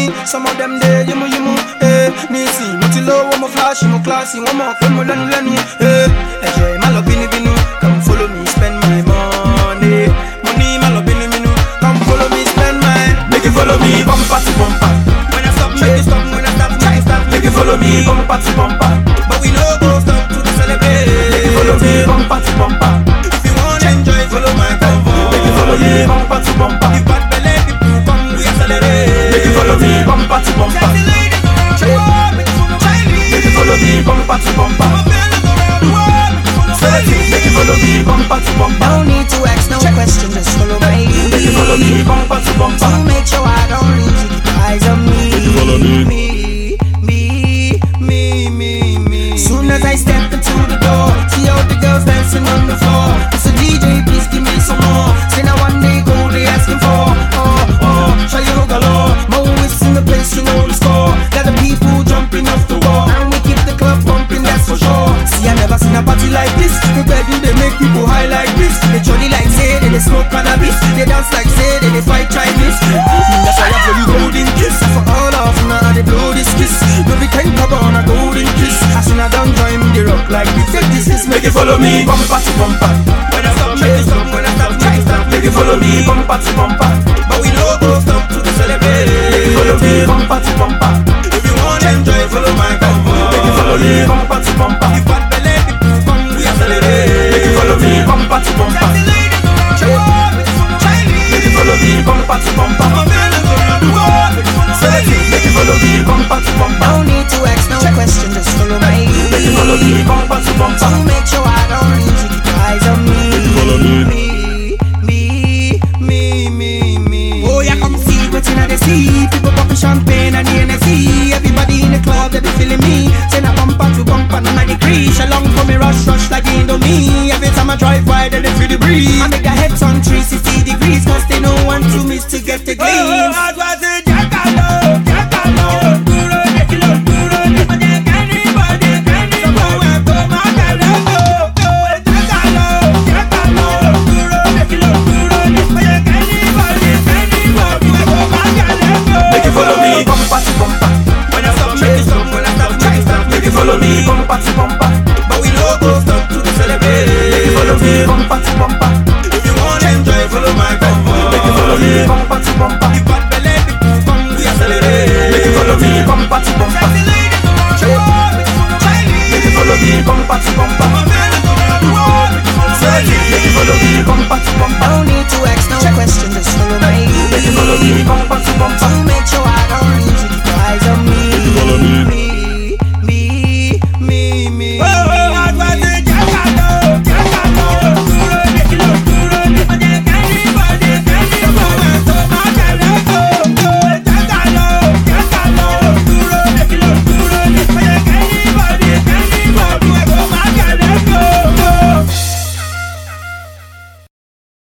Some of them there, you Nisi, Mutilo, one more flashy, more classy, one more film, Lani, Malo Bini Binu, come follow me, spend my money. Money, Malo Bini Binu, come follow me, spend my. Make you follow me, bumper to bumper. When I stop, make you stop, when I stop, try stop. Make you follow me, bumper to bumper. But we know go stop to the celebrate. Make you follow me, bumper to bumper. If you want to enjoy, follow my convoy. Make you follow me, bumper to bumper. If bad belly people come, we accelerate. Make you follow me, bumper to bumper. Make you follow me, bumper to bumper. Make you follow me, bumper to bumper. No need to ask no question, just follow me. Make you follow me, bumper to bumper. To make sure I don't lose you, keep eyes on me. Make you follow me. Me. Soon as I step into the door, see all the girls dancing on the floor. It's a DJ, please give me some more. Say now one day go, they asking for. Oh, show you galore. Mo is in the place, you know the score. Got the people jumping off the wall, and we keep the club pumping, that's for sure. See, I never seen a party like this. The bedroom, they make people high like this. They jolly like say, they smoke cannabis. They dance like say, they fight Chinese. That's why I blow you golden kiss. For all of now, they blow this kiss. No, we can't cover on a golden kiss. As soon as I don't join me, they rock like this. This is make you follow me, bumper to bumper. When I stop, make you stop. When I stop, try stop. Make you follow me, bumper to bumper. But we know go stop to the celebrate. Make you follow me, bumper to bumper. If you want to enjoy, follow my convoy. Make you follow me, bumper to bumper. If bad belly people come, we accelerate. Make you follow me, bumper to bumper. Make you follow me, bumper to bumper. Make you follow me, bumper to bumper. No need to ask no question, just follow me. Make you follow me, bumper to bumper. To make sure I don't lose you, keep eyes on me. Make you follow me. Oh yeah, come see what's in the sea. People popping champagne and the NSC. Everybody in the club, they be feeling me. Send a bumper to bumper, no 90 degrees. Along for me, rush like Indomie. Every time I drive by, they feel the breeze. I make a head on 360 degrees, cause they don't want to miss to get the glimpse. Follow me, bumper to bumper. But we know go stop to celebrate. Make you follow me, bumper to bumper. If you want to enjoy, follow my convoy. Make you follow me, bumper to bumper. If bad belly people come, we accelerate. Make you follow me, bumper to bumper. Make you follow me, bumper to bumper. Make you follow me, bumper to bumper. No need to ask no question, just follow me. Make you follow me, bumper